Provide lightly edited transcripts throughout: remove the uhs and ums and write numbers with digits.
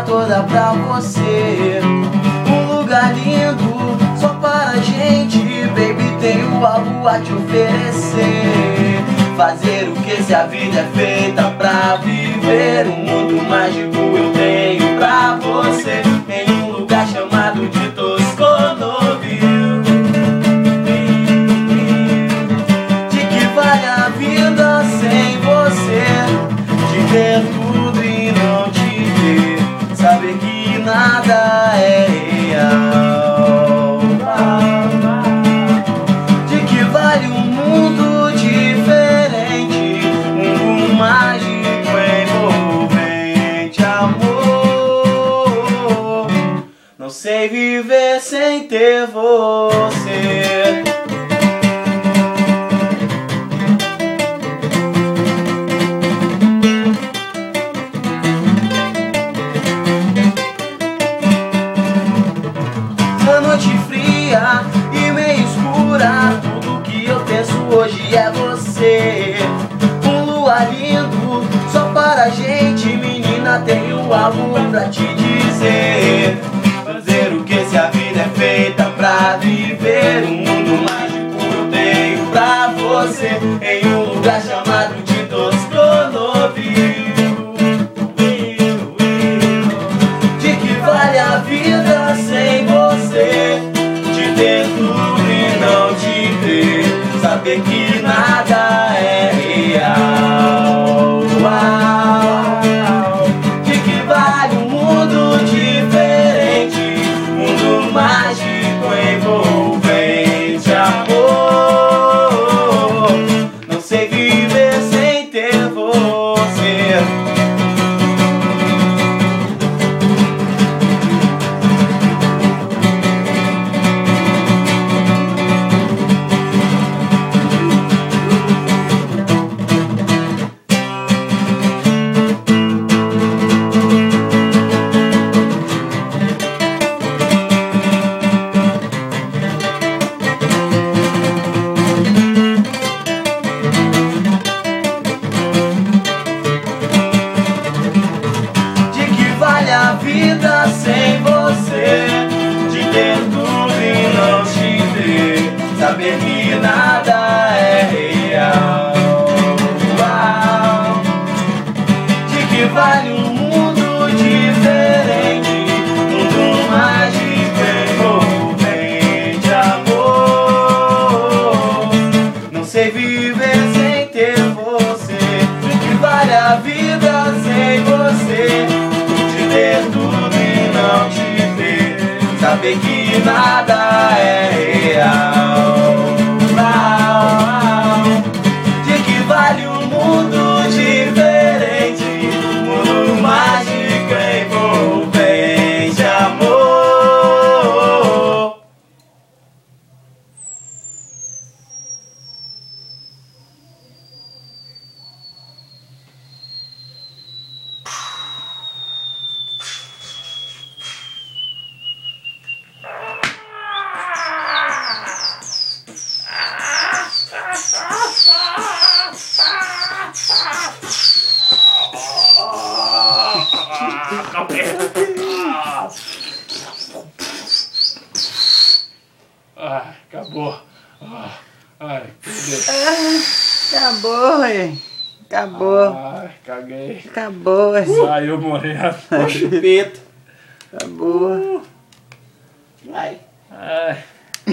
toda pra você. Um lugar lindo só para a gente, baby, tenho algo a te oferecer. Fazer o que se a vida é feita pra viver. Um mundo mágico eu tenho pra você, em um lugar chamado de Tosconoville. De que vale a vida sem você? De ver tudo e não te ver, saber que nada é real. De que vale um mundo diferente, um mundo mágico envolvente, amor. Não sei viver sem ter você. Na noite fria e meio escura, tudo que eu penso hoje é você. Um luar lindo só para a gente, menina, tenho algo pra te dizer. Fazer o que se a vida é feita pra viver. Um mundo mágico eu tenho pra você, em um lugar chamado de Tosconoville. De que vale a vida sem você? De ter tudo e não te ver, saber que nada é real. De que vale um mundo diferente, mundo mágico envolvente, amor. Não sei viver sem ter você. A vida sem você, de ter tudo e não te ver, saber que nada é real. De que vale um mundo diferente, mundo mágico envolvente, amor. Não sei viver sem ter você. De que vale a vida sem você? Ter tudo e não te ver, saber que nada é real. De que vale um mundo diferente, mundo mágico envolvente, amor. Acabou. Ai, Acabou, ué. Acabou. Ai, caguei. Acabou, ué. Saiu morrendo. Chupeta. Acabou. Vai. Ai.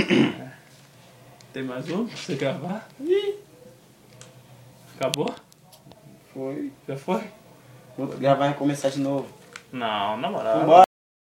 Tem mais um pra você gravar? Acabou? Foi. Já foi? Vou gravar e começar de novo. Não, na moral. Vambora.